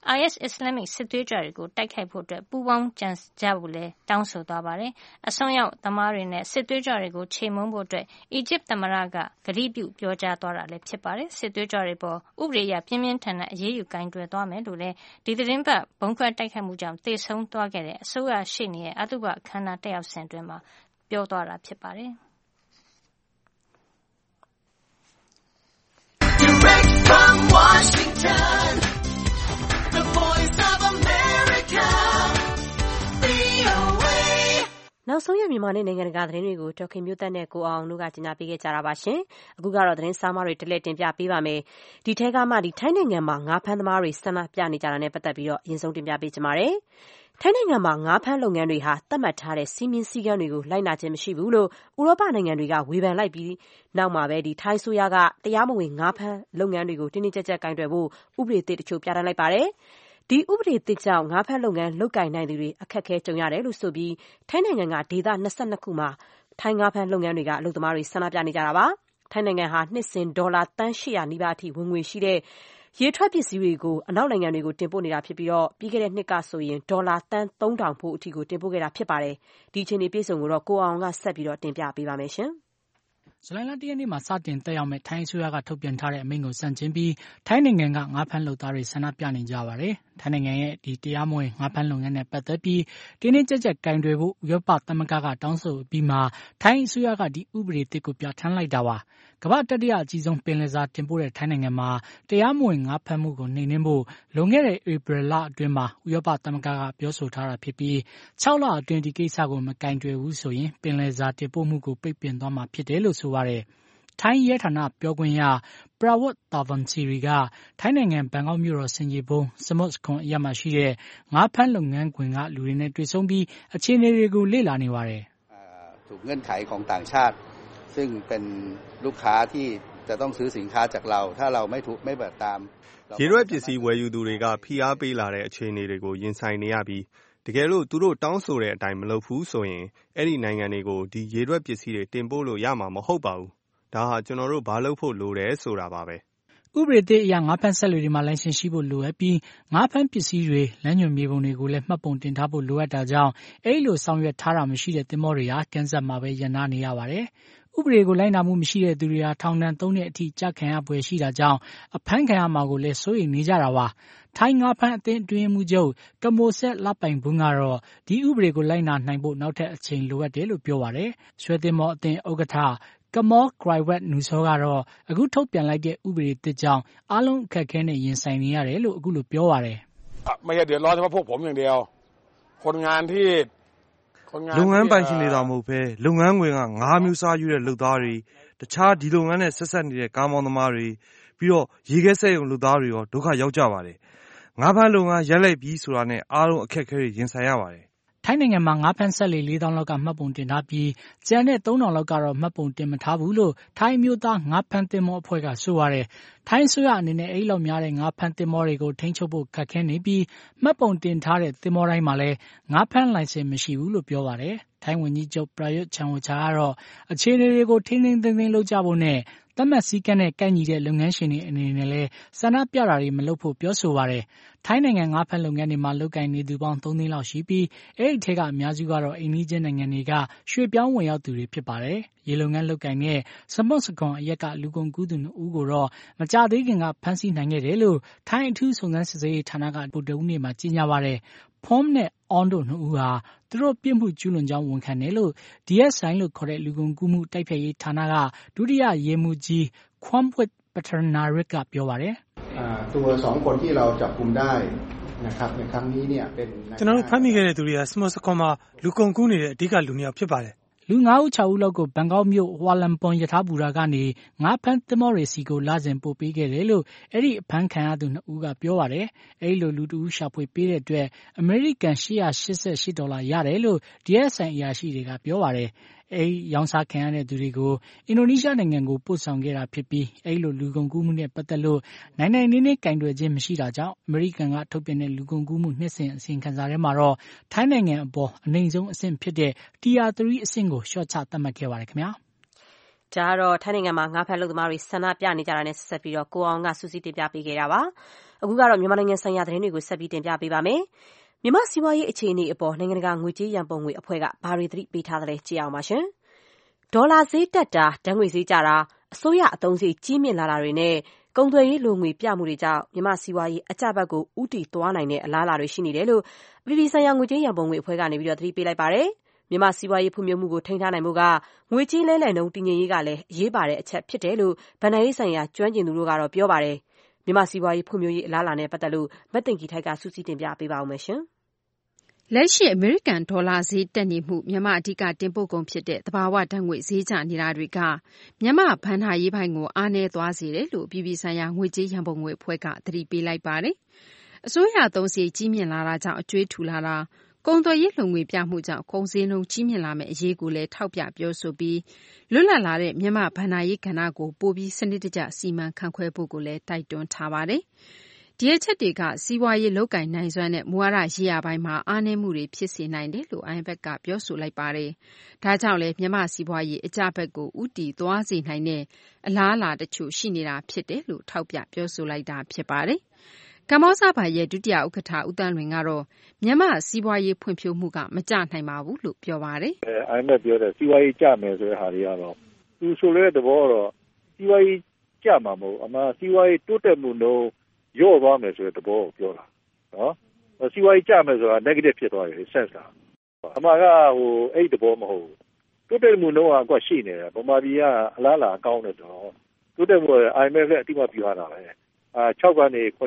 IS အစ္စလာမစ်စစ်သွေးကြွတွေကိုတိုက်ခိုက်ဖို့ပူးပေါင်းကြံကြဖို့လည်းတောင်းဆိုသွားပါတယ်။အစွန်းရောက်သမားတွေနဲ့စစ်သွေးကြွတွေကိုချေမှုန်းဖို့အီဂျစ်သမ္မတကကတိပြုပြောကြားသွားတာလည်းဖြစ်ပါတယ်။စစ်သွေးကြွတွေပေါ်ဥပဒေအရပြင်းပြင်းထန်ထန်အရေးယူကိုင်တွယ်သွားမယ်လို့လည်းဒီသတင်းပတ်ဘုံခွဲတိုက်ခိုက်မှုကြောင့်သေဆုံးသွားခဲ့တဲ့အစိုးရရှေ့နေရဲ့အသုဘအခမ်းအနားတက်ရောက်စဉ်အတွင်းမှာပြောသွားတာဖြစ်ပါတယ်။ Direct from Washington, the voice of America, VOA. နောက်ဆုံးရမြန်မာနဲ့နိုင်ငံတကာသတင်းတွေကိုဒေါခင်မျိုးသက်နဲ့ကိုအောင်တို့ကကြီးညာပေးခဲ့ကြတာပါရှင်။အခုကတော့သတင်းစာမတွေတလက်တင်ပြပေးပါမယ်။ဒီထဲကမှထိုင်းနိုင်ငံမှာငါးဖမ်းသမားတွေဆန္ဒပြနေကြတာနဲ့ပတ်သက်ပြီးတော့အရင်ဆုံးတင်ပြပေးကြပါမယ်။ထိုင်းနိုင်ငံမှာငါးဖမ်းလုပ်ငန်းတွေဟာသတ်မှတ်ထားတဲ့စီးမင်းစည်းကမ်းတွေကိုလိုက်နာခြင်းမရှိဘူးလို့ဥရောပနိုင်ငံတွေကဝေဖန်လိုက်ပြီးနောက်မှာပဲထိုင်းအစိုးရကတရားမဝင်ငါးဖမ်းလုပ်ငန်းတွေကိုတင်းတင်းကျပ်ကျပ်ကိုင်တွယ်ဖို့ဥပဒေသစ်တချို့ပြဋ္ဌာန်းလိုက်ပါတယ်။ဒီဥပဒေသစ်ကြောင့်ငါးဖမ်းလုပ်ငန်းလုပ်ကိုင်နိုင်သူတွေအခက်အခဲကြုံရတယ်လို့ဆိုပြီးထိုင်းနိုင်ငံကဒေသ22ခုမှာထိုင်းငါးဖမ်းလုပ်ငန်းတွေကအလုပ်သမားတွေဆန္ဒပြနေကြတာပါ။ထိုင်းနိုင်ငံဟာနှစ်စဉ်ဒေါ်လာသန်း800နီးပါးအထိဝင်ငွေရှိတဲ့ရေထွက်ပစ္စည်းတွေကိုအနောက်နိုင်ငံတွေကိုတင်ပို့နေတာဖြစ်ပြီးပြီးခဲ့တဲ့နှစ်ကဆိုရင်ဒေါ်လာသန်း3000ဖိုးအထိကိုတင်ပို့ခဲ့တာဖြစ်ပါတယ်။ဒီအခြေအနေပြည့်စုံကိုတော့ကိုအောင်ကဆက်ပြီးတော့တင်ပြပေးပါမယ်ရှင်။ဇူလိုင်လ 1 ရက်နေ့မှာစတင်သက်ရောက်မဲ့ထိုင်းအစိုးရကထုတ်ပြန်ထားတဲ့အမိန့်ကိုဆန့်ကျင်ပြီးထိုင်းနိုင်ငံကငါးဖမ်းလုပ်သားတွေဆန္ဒပြနေကြပါတယ်။ထိုင်းနိုင်ငံရဲ့ဒီတရားမဝင်ငါးဖမ်းလုပ်ငန်းနဲ့ပတ်သက်ပြီးတင်းတင်းကျပ်ကျပ်ကင်တွယ်ဖို့ဥရောပသမဂ္ဂကတောင်းဆိုပြီးမှထိုင်းအစိုးရကဒီဥပဒေသစ်ကိုပြဋ္ဌာန်းလိုက်တာပါ။ကမ္ဘာတတိယအကြီးဆုံးပင်လယ်စာတင်ပို့တဲ့ထိုင်းနိုင်ငံမှာတရားမဝင်ငါးဖမ်းမှုကိုနှိမ်နင်းဖို့လွန်ခဲ့တဲ့ဧပြီလအတွင်းမှာဥရောပသမဂ္ဂကပြောဆိုထားတာဖြစ်ပြီး6လအတွင်းဒီကိစ္စကိုမကင်တွယ်ဘူးဆိုရင်ပင်လယ်စာတင်ပို့မှုကိုပိတ်ပင်သွားမှာဖြစ်တယ်လို့ဆိုပါတယ်။ထိုင်းရဲဌာနပြောခွင့်ရပရာဝတ်တာဝန်စီရီကထိုင်းနိုင်ငံဘန်ကောက်မြို့တော်ဆင်ခြေဖုံးစမွတ်စခွန်အရပ်မှာရှိတဲ့ငါးဖမ်းလုပ်ငန်းခွင်ကလူတွေနဲ့တွေ့ဆုံပြီးအခြေအနေတွေကိုလေ့လာနေပါတယ်။ถูกเงื่อนไขของต่างชาติซึ่งเป็นลูกค้าที่จะต้องซื้อสินค้าจากเราถ้าเราไม่เปิดตามရေရွက်ပစ္စည်းဝယ်ယူသူတွေကဖိအားပေးလာတဲ့အခြေအနေတွေကိုရင်ဆိုင်နေရပြီးတကယ်လို့သူတို့တောင်းဆိုတဲ့အတိုင်းမလုပ်ဘူးဆိုရင်အဲ့ဒီနိုင်ငံတွေကိုဒီရေရွက်ပစ္စည်းတွေတင်ပို့လို့ရမှာမဟုတ်ပါဘူး။ဒါဟာကျွန်တော်တို့ဘာလုပ်ဖို့လိုတယ်ဆိုတာပါပဲ။ဥပဒေသစ်အရငါးဖမ်းစက်လှေတွေမှာလိုင်စင်ရှိဖို့လိုအပ်ပြီးငါးဖမ်းပစ္စည်းတွေလမ်းညွှန်မြေပုံတွေကိုလည်းမှတ်ပုံတင်ထားဖို့လိုအပ်တာကြောင့်အဲ့လိုဆောင်ရွက်ထားတာမရှိတဲ့သင်္ဘောတွေဟာကမ်းစပ်မှာပဲရပ်နားနေရပါတယ်။ဥပဒေကိုလိုက်နာမှုမရှိတဲ့သူတွေဟာထောင်ဒဏ်3နှစ်အထိကျခံရပွဲရှိတာကြောင့်အဖမ်းခံရမှာကိုလည်းစိုးရိမ်နေကြတာပါ။ထိုင်းငါးဖမ်းအသင်းအတွင်းမှုချုပ်ကမိုဆက်လပိုင်ဘွန်းကတော့ဒီဥပဒေကိုလိုက်နာနိုင်ဖို့နောက်ထပ်အချိန်လိုအပ်တယ်လို့ပြောပါတယ်။ရွှေသင်္ဘောအသင်းဥက္ကဋ္ဌကမောဂရိုင်ဝက်နူဆောကတော့အခုထုတ်ပြန်လိုက်တဲ့ဥပဒေသစ်ကြောင့်အားလုံးအခက်အခဲနဲ့ရင်ဆိုင်နေရတယ်လို့အခုလိုပြောပါတယ်။ไม่ใช่เดือดร้อนเฉพาะพวกผมอย่างเดียวคนงานที่လုပ်ငန်းပိုင်ရှင်တွေသာမဟုတ်ပဲလုပ်ငန်းခွင်ကငါးမျိုးစားယူတဲ့လုပ်သားတွေတခြားဒီလုပ်ငန်းနဲ့ဆက်ဆက်နေတဲ့ကားမောင်းသမားတွေပြီးတော့ရေခဲစက်ရုံလုပ်သားတွေရောဒုက္ခရောက်ကြပါတယ်။ငါးဖမ်းလုပ်ငန်းရပ်လိုက်ပြီးဆိုတာနဲ့အားလုံးအခက်အခဲတွေရင်ဆိုင်ရပါတယ်။ထိုင်းနိုင်ငံမှာငါးဖမ်းစက်လှေ4000လောက်ကမှတ်ပုံတင်ထားပြီးကျန်တဲ့3000လောက်ကတော့မှတ်ပုံတင်မထားဘူးလို့ထိုင်းမျိုးသားငါးဖမ်းသင်္ဘောအဖွဲ့ကဆိုပါတယ်။ထိုင်းအစိုးရအနေနဲ့အဲ့လောက်များတဲ့ငါးဖမ်းသင်္ဘောတွေကိုထိန်းချုပ်ဖို့ခက်ခဲနေပြီးမှတ်ပုံတင်ထားတဲ့သင်္ဘောတိုင်းမှာလည်းငါးဖမ်းလိုင်စင်မရှိဘူးလို့ပြောပါတယ်။ထိုင်းဝန်ကြီးချုပ်ပရာယွတ်ချန်အိုချာကတော့အခြေအနေတွေကိုထိန်းသိမ်းသိမ်းလုပ်ကြဖို့နဲ့သတ်မှတ်စည်းကမ်းနဲ့ကိုက်ညီတဲ့လုပ်ငန်းရှင်တွေအနေနဲ့လည်းဆန္ဒပြတာတွေမလုပ်ဖို့ပြောဆိုပါတယ်။ထိုင်းနိုင်ငံငါးဖမ်းလုပ်ငန်းတွေမှာလုပ်ကိုင်နေသူပေါင်း3သိန်းလောက်ရှိပြီးအဲ့ဒီထဲကအများစုကတော့အိမ်နီးချင်းနိုင်ငံတွေကရွှေ့ပြောင်းဝင်ရောက်သူတွေဖြစ်ပါတယ်။ရေလုပ်ငန်းလုပ်ကိုင်တဲ့စမွတ်စကွန်အရက်ကလူကုန်ကူးသူ2ဦးကိုတော့မကြသေးခင်ကဖမ်းဆီးနိုင်ခဲ့တယ်လို့ထိုင်းအထူးစုံစမ်းစစ်ဆေးရေးဌာနကဗုဒ္ဓဦးနေ့မှာကြေညာပါတယ်။ဖောမ်နဲ့အွန်တို့2ဦးဟာသူတို့ပြစ်မှုကျူးလွန်ကြောင်းဝန်ခံတယ်လို့ DSI လို့ခေါ်တဲ့လူကုန်ကူးမှုတိုက်ဖျက်ရေးဌာနကဒုတိယရဲမှူးကြီးခွမ်ဝစ်ပထနာရစ်ကပြောပါတယ်။ตัว2คนที่เราจับกุมได้นะครับในครั้งนี้เนี่ยเป็นကျွန်တော်တို့ဖမ်းမိခဲ့တဲ့သူတွေကစမွတ်စကွန်မှာလူကုန်ကူးနေတဲ့အဓိကလူမျိုးဖြစ်ပါတယ်။လူ9ဦး6ဦးလောက်ကိုဘန်ကောက်မြို့ဟွာလမ်ပွန်ယထာဘူရာကနေငါးဖမ်းသင်္ဘောတွေစီကိုလာစဉ်ပို့ပေးခဲ့တယ်လို့အဲ့ဒီအဖမ်းခံရသူ2ဦးကပြောပါတယ်။အဲ့ဒီလိုလူ2ဦးရှာဖွေပေးတဲ့အတွက်အမေရိကန်$888ရတယ်လို့ DSI အရာရှိတွေကပြောပါတယ်။အဲ့ရောင်းစားခံရတဲ့သူတွေကိုအင်ဒိုနီးရှားနိုင်ငံကိုပို့ဆောင်ခဲ့တာဖြစ်ပြီးအဲ့လိုလူကုန်ကူးမှုနဲ့ပတ်သက်လို့နိုင်နိုင်နင်းနင်းကင်တွယ်ခြင်းမရှိတာကြောင့်အမေရိကန်ကထုတ်ပြန်တဲ့လူကုန်ကူးမှုနှစ်စဉ်အစီရင်ခံစာထဲမှာတော့ထိုင်းနိုင်ငံအပေါ်အနိမ့်ဆုံးအဆင့်ဖြစ်တဲ့ Tier 3 အဆင့်ကိုလျှော့ချသတ်မှတ်ခဲ့ပါတယ်ခင်ဗျာ။ဒါကတော့ထိုင်းနိုင်ငံမှာငါးဖက်လုပ်သမားတွေဆန္ဒပြနေကြတာနဲ့ဆက်ပြီးတော့ကိုအောင်ကစူးစီးတင်ပြပေးခဲ့တာပါအခုကတော့မြန်မာနိုင်ငံဆိုင်ရာသတင်းတွေကိုဆက်ပြီးတင်ပြပေးပါမယ်မြန်မာစီးပွားရေးအခြေအနေအပေါ်နိုင်ငံတကာငွေကြေးရန်ပုံငွေအဖွဲ့ကဘာတွေသတိပေးထားသလဲကြည့်အောင်ပါရှင်ဒေါ်လာဈေးတက်တာဓာတ်ငွေဈေးကျတာအစိုးရအသုံးစရိတ်ကြီးမြင့်လာတာတွေနဲ့ကုန်သွယ်ရေးလိုငွေပြမှုတွေကြောင့်မြန်မာစီးပွားရေးအကျဘက်ကိုဥတီသွားနိုင်တဲ့အလားအလာတွေရှိနေတယ်လို့အပြည်ပြည်ဆိုင်ရာငွေကြေးရန်ပုံငွေအဖွဲ့ကနေပြီးတော့သတိပေးလိုက်ပါတယ်မြန်မာစီးပွားရေးဖွံ့ဖြိုးမှုကိုထိန်းထားနိုင်ဖို့ကငွေကြေးလဲလှယ်နှုန်းတည်ငြိမ်ရေးကလည်းအရေးပါတဲ့အချက်ဖြစ်တယ်လို့ဗဏ္ဍာရေးဆိုင်ရာကျွမ်းကျင်သူတို့ကတော့ပြောပါတယ်မြန်မာစီးပွားရေးဖွံ့ဖြိုးရေးအလားအလာနဲ့ပတ်သက်လို့မသိင်္ဂီထိုက်ကစူးစီးတင်ပြပေးပါဦးမယ်ရှင်လက်ရှိအမေရိကန်ဒေါ်လာဈေးတက်နေမှုမြန်မာအဓိကတင်ပို့ကုန်ဖြစ်တဲ့သဘာဝဓာတ်ငွေဈေးကျနေတာတွေကမြန်မာဘဏ္ဍာရေးပိုင်းကိုအားနည်းသွားစေတယ်လို့ပြည်ပဆိုင်ရာငွေကြေးရန်ပုံငွေအဖွဲ့ကသတိပေးလိုက်ပါတယ်။အစိုးရသုံးစရိတ်ကြီးမြင့်လာတာကြောင့်အကျွေးထူလာတာကုန်သွယ်ရေးလုံငွေပြမှုကြောင့်ကုန်စည်နှုန်းကြီးမြင့်လာမယ့်အရေးကိုလည်းထောက်ပြပြောဆိုပြီးလွတ်လပ်လာတဲ့မြန်မာဘဏ္ဍာရေးကဏ္ဍကိုပိုပြီးစနစ်တကျစီမံခန့်ခွဲဖို့ကိုလည်းတိုက်တွန်းထားပါတယ်။ဒီအချက်တွေကစီးပွားရေးလုပ်ကိုင်နိုင်စွမ်းနဲ့မူဝါဒရေးရာပိုင်းမှာအားနည်းမှုတွေဖြစ်စေနိုင်တယ်လို့ IMF ကပြောဆိုလိုက်ပါတယ်။ဒါကြောင့်လည်းမြန်မာစီးပွားရေးအကျဘက်ကိုဥတီသွားစေနိုင်တဲ့အလားအလာတချို့ရှိနေတာဖြစ်တယ်လို့ထောက်ပြပြောဆိုလိုက်တာဖြစ်ပါတယ်။ကမ္ဘောဇဘဏ်ရဲ့ဒုတိယဥက္ကဋ္ဌဦးသန်းလွင်ကတော့မြန်မာစီးပွားရေးဖွံ့ဖြိုးမှုကမကျနိုင်ပါဘူးလို့ပြောပါတယ်။ IMF ပြောတဲ့စီးပွားရေးကျမယ်ဆိုတဲ့ဟာတွေကတော့သူဆိုတဲ့သဘောတော့စီးပွားရေးကျမှာမဟုတ်အမှစီးပွားရေးတိုးတက်မှုနှုန်းရော့သွားမယ်ဆိုတဲ့သဘောကိုပြောတာနော်စီးပွားရေးကျမယ်ဆိုတာ negative ဖြစ်သွားတယ် sense တာအမှကအဲ့ဒီသဘောမဟုတ်တိုးတက်မှုနှုန်းကရှိနေတယ်ဗမာပြည်ကအလားအလာကောင်းတယ်ဆိုတော့တိုးတက်မှု IMF လည်းအတိအမှပြထားတာပဲ6ကနေ9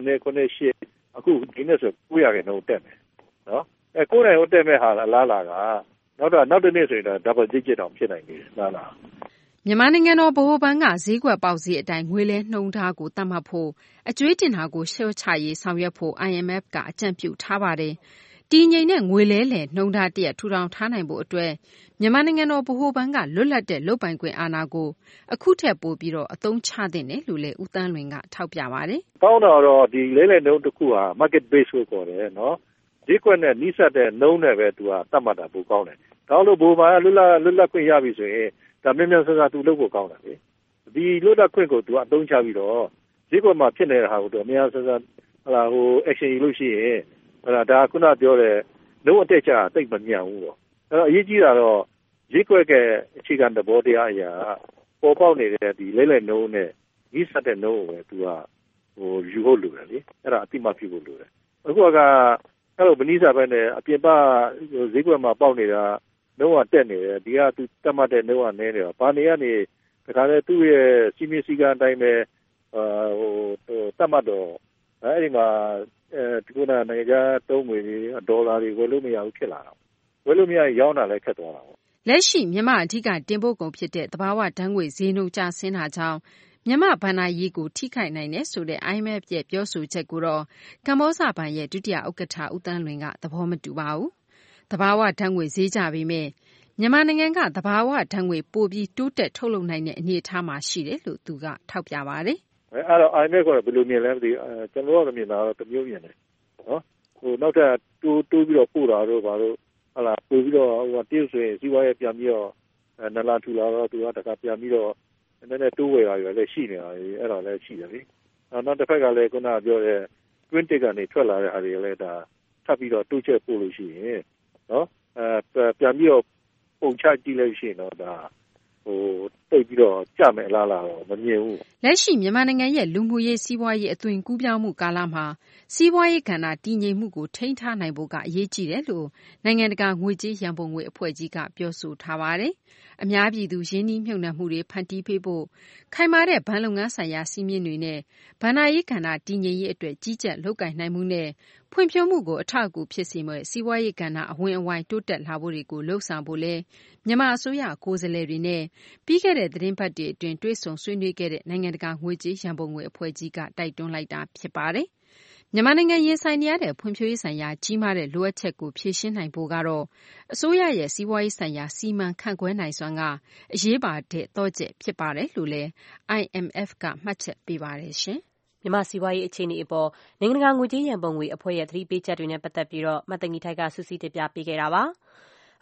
8အခုဒီနေ့ဆို900နှုန်းတက်မယ်နော်900နှုန်းတက်မဲ့ဟာအလားအလာကနောက်တစ်နေ့ဆိုရင် double digit တောင်ဖြစ်နိုင်တယ်လားမြန်မာနိုင်ငံတော်ဗဟိုဘဏ်ကဈေးကွက်ပေါက်ဈေးအတိုင်းငွေလဲနှုန်းထားကိုသတ်မှတ်ဖို့အကျွေးတင်တာကိုလျှော့ချရေးဆောင်ရွက်ဖို့ IMF ကအကြံပြုထားပါတယ်။တည်ငြိမ်တဲ့ငွေလဲလှယ်နှုန်းထားတရပ်ထူထောင်ထားနိုင်ဖို့အတွက်မြန်မာနိုင်ငံတော်ဗဟိုဘဏ်ကလွတ်လပ်တဲ့လုပ်ပိုင်ခွင့်အာဏာကိုအခုထက်ပိုပြီးတော့အသုံးချသင့်တယ်လို့လည်းဦးသန်းလွင်ကထောက်ပြပါတယ်။ကောင်းတော့ဒီလဲလှယ်နှုန်းတစ်ခုဟာ market base ကိုခေါ်တယ်နော်။ဈေးကွက်နဲ့နှိစက်တဲ့နှုန်းနဲ့ပဲသူကသတ်မှတ်တာပိုကောင်းတယ်။ဒါလို့ဗဟိုဘဏ်ကလွတ်လပ်ခွင့်ရပြီဆိုရင်ဒါမြန်မြန်ဆန်ဆန်သူလုပ်ဖို့ကောင်းတယ်လေဒီလွတ်လပ်ခွင့်ကိုသူအသုံးချပြီးတော့ဈေးကွက်မှာဖြစ်နေတဲ့ဟာကိုသူအများဆန်ဆန်action ယူလို့ရှိရင်ဒါခုနပြောတဲ့နှုန်းအတက်ချတိတ်မမြန်ဘူးပေါ့အဲ့တော့အရေးကြီးတာတော့ဈေးကွက်ကအခြေခံသဘောတရားအရာပေါ်ပေါက်နေတဲ့ဒီလဲလှယ်နှုန်းနဲ့ဤစတဲ့နှုန်းကိုပဲသူကယူဖို့လိုတယ်လေအဲ့ဒါအတိမပြုဖို့လိုတယ်အခုကအဲ့လိုဗနီးစာပဲနဲ့အပြင်ပဈေးကွက်မှာပေါက်နေတာနှုန်းကတက်နေတယ်ဒီကသူတတ်မှတ်တဲ့နှုန်းကနည်းနေတော့ဘာနေကနေဒါကလည်းသူ့ရဲ့စီမင်းစည်းကမ်းအတိုင်းပဲတတ်မှတ်တော့အဲ့ဒီမှာဒီကနိုင်ငံခြားသုံးငွေတွေဒေါ်လာတွေဝယ်လို့မရဘူးဖြစ်လာတာဝယ်လို့မရရောင်းတာလည်းခက်သွားတာပေါ့လက်ရှိမြန်မာအဓိကတင်ပို့ကုန်ဖြစ်တဲ့သဘာဝဓာတ်ငွေဈေးနှုန်းကျဆင်းတာကြောင့်မြန်မာဘဏ္ဍာရေးကိုထိခိုက်နိုင်တယ်ဆိုတဲ့ IMF ရဲ့ပြောဆိုချက်ကိုတော့ကမ္ဘောဇဘဏ်ရဲ့ဒုတိယဥက္ကဋ္ဌဦးသန်းလွင်ကသဘောမတူပါဘူးသဘာဝဓာတ်ငွေဈေးကျပေမဲ့မြန်မာနိုင်ငံကသဘာဝဓာတ်ငွေပိုပြီးတိုးတက်ထုတ်လုပ်နိုင်တဲ့အနေအထားမှာရှိတယ်လို့သူကထောက်ပြပါတယ်အဲ့တော့ IMF ကဘယ်လိုမြင်လဲမသိကျွန်တော်တို့မြင်တာတော့တစ်မျိုးမြင်တယ်နော်နောက်ထပ်တိုးပြီးတော့ပို့တာတို့ဘာလို့ပို့ပြီးတော့တရုတ်ဆိုရင်စီးပွားရေးပြန်ပြီးတော့နလာထူလာတော့သူကတခါပြန်ပြီးတော့နည်းနည်းတိုးဝယ်ရရလည်းရှိနေတာအဲ့ဒါလည်းရှိတယ်လေနောက်တစ်ဖက်ကလည်းခုနပြောတဲ့ twin tick ကနေထွက်လာတဲ့ဟာတွေလည်းဒါထပ်ပြီးတော့တိုးချက်ပို့လို့ရှိရင်နော်ပြန်ပြီးတော့ပုံချကြည့်လို့ရှိရင်တော့ဒါတိတ်ပြီးတော့ကြမယ်လားတော့မမြင်ဘူးလက်ရှိမြန်မာနိုင်ငံရဲ့လူမှုရေးစီးပွားရေးအသွင်ကူးပြောင်းမှုကာလမှာစီးပွားရေးကဏ္ဍတည်ငြိမ်မှုကိုထိန်းထားနိုင်ဖို့ကအရေးကြီးတယ်လို့နိုင်ငံတကာငွေကြေးရန်ပုံငွေအဖွဲ့ကြီးကပြောဆိုထားပါတယ်အများပြည်သူရင်းနှီးမြှုပ်နှံမှုတွေဖန်တီးပေးဖို့ခိုင်မာတဲ့ဘဏ်လုပ်ငန်းဆိုင်ရာစီမင်းတွေနဲ့ဘဏ္ဍာရေးကဏ္ဍတည်ငြိမ်ရေးအတွက်ကြီးကြပ်လုပ်ကိုင်နိုင်မှုနဲ့ဖွံ့ဖြိုးမှုကိုအထောက်အကူဖြစ်စေမယ့်စီးပွားရေးကဏ္ဍအဝင်အဝိုင်းတိုးတက်လာဖို့တွေကိုလှုံ့ဆော်ဖို့လဲမြန်မာအစိုးရကိုယ်စားလှယ်တွေနဲ့ပြီးခဲ့တဲ့သတင်းပတ်တွေအတွင်းတွေ့ဆုံဆွေးနွေးခဲ့တဲ့နိုင်ငံတကာငွေကြေးရန်ပုံငွေအဖွဲ့ကြီးကတိုက်တွန်းလိုက်တာဖြစ်ပါတယ်။မြန်မာနိုင်ငံရင်ဆိုင်နေရတဲ့ဖွံ့ဖြိုးရေးဆိုင်ရာကြီးမားတဲ့လိုအပ်ချက်ကိုဖြေရှင်းနိုင်ဖို့ကတော့အစိုးရရဲ့စီးပွားရေးဆိုင်ရာစီမံခန့်ခွဲနိုင်စွမ်းကအရေးပါတဲ့သော့ချက်ဖြစ်ပါတယ်လို့လည်း IMF ကမှတ်ချက်ပေးပါတယ်ရှင်။မြန်မာစီးပွားရေးအခြေအနေအပေါ်နိုင်ငံတကာငွေကြေးရန်ပုံငွေအဖွဲ့ရဲ့သတိပေးချက်တွေနဲ့ပတ်သက်ပြီးတော့မသိင်္ဂီထိုက်ကစူးစီးတင်ပြပေးခဲ့တာပါ။